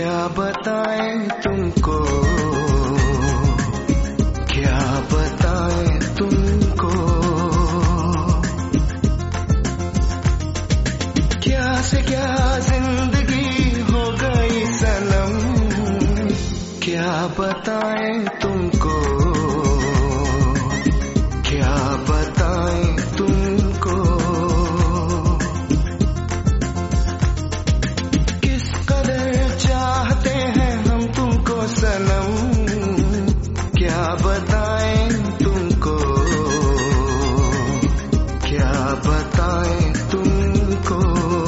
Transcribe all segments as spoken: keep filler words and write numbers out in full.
क्या बताएं तुमको, क्या बताएं तुमको, क्या से क्या जिंदगी हो गई सनम, क्या बताएं तुमको, क्या बताएं तुमको, किस कदर चाहते हैं हम तुमको सनम, क्या बताएं तुमको, क्या बताएं तुमको।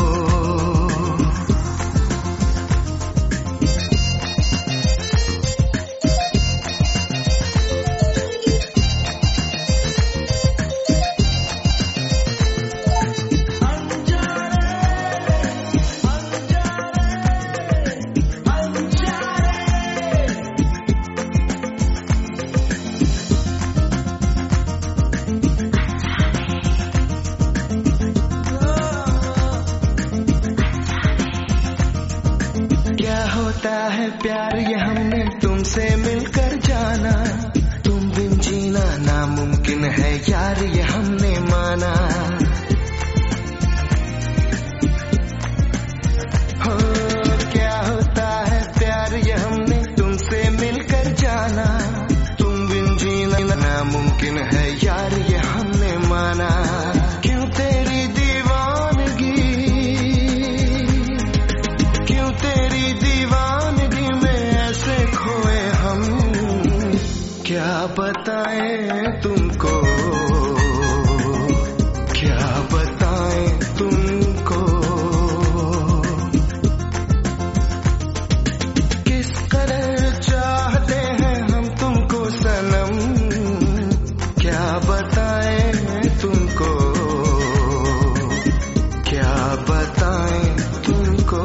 होता है प्यार ये हमने तुमसे मिलकर जाना, तुम बिन जीना नामुमकिन है यार ये हमने माना। हो क्या होता है प्यार ये हमने तुमसे मिलकर जाना, तुम बिन जीना नामुमकिन है यार ये हमने माना। क्यों तेरी दीवानगी, क्यों तेरी दीवानगी में ऐसे खोए हम, क्या बताएं तुमको, क्या बताएं तुमको, किस कदर चाहते हैं हम तुमको सनम, क्या बताएं तुमको, क्या बताएं तुमको।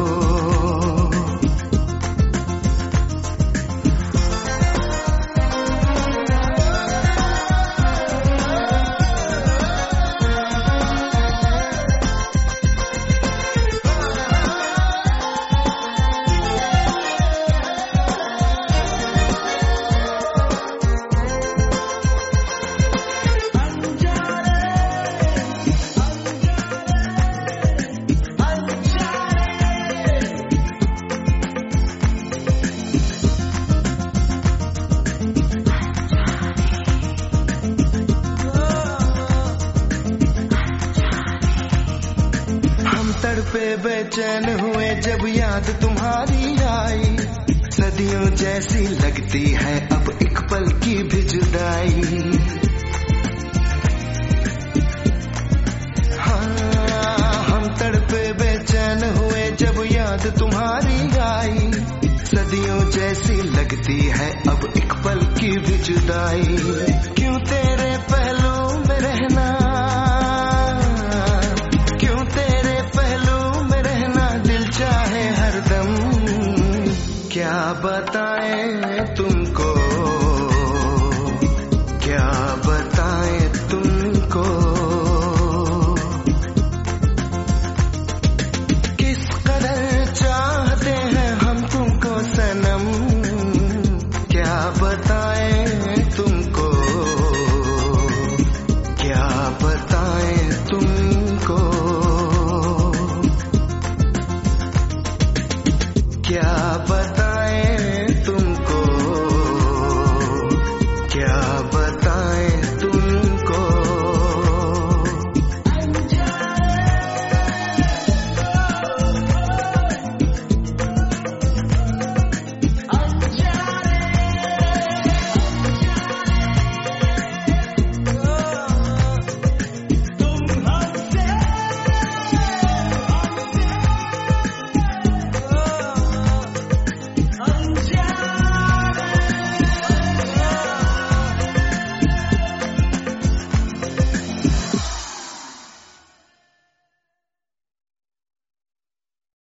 तड़पे बेचैन हुए जब याद तुम्हारी आई, सदियों जैसी लगती है अब एक पल की भी जुदाई। हाँ हम तड़पे बेचैन हुए जब याद तुम्हारी आई, सदियों जैसी लगती है अब एक पल की भी जुदाई। क्यों तेरे पहलू में रहना, क्या बताएं तुमको, क्या बताएं तुमको, किस कदर चाहते हैं हम तुमको सनम, क्या बताएं तुमको, क्या बताएं तुमको, क्या